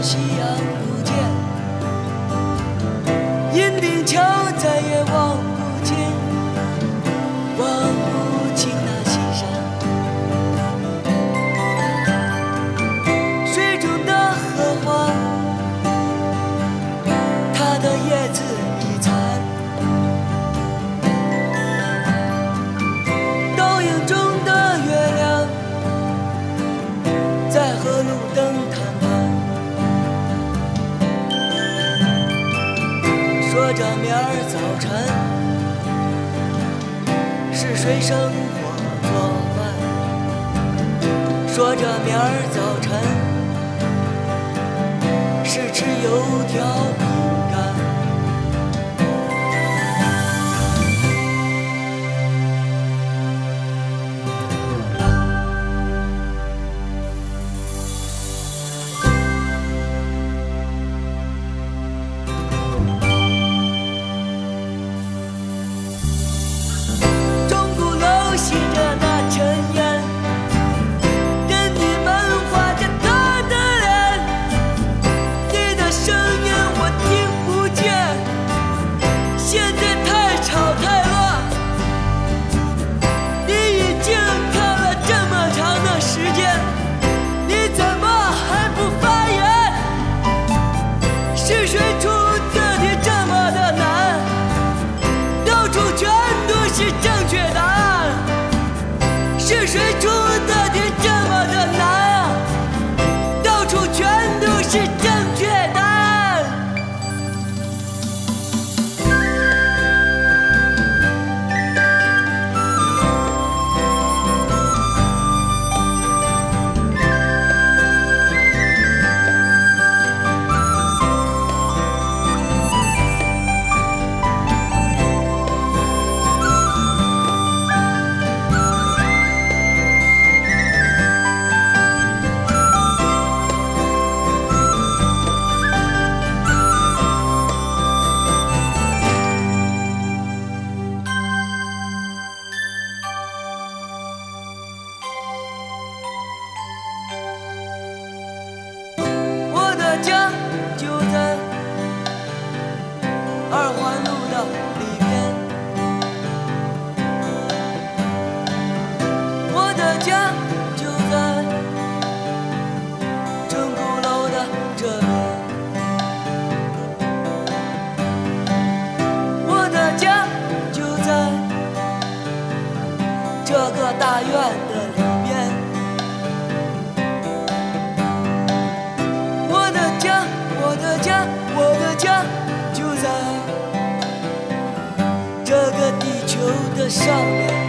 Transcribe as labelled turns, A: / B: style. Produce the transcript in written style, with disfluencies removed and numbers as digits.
A: 夕阳不见，银锭桥再也望不见，望不清那西山。水中的荷花，它的叶子已残，倒影中的月亮在和路灯谈判，说着明儿早晨是谁生火做饭，说着明儿早晨是吃油条饼干。是谁出的题这么的难啊？到处全都是正确答案。家就在二环路的里边，我的家就在钟鼓楼的这边，我的家就在这个大院的里边。我的家就在这个地球的上面。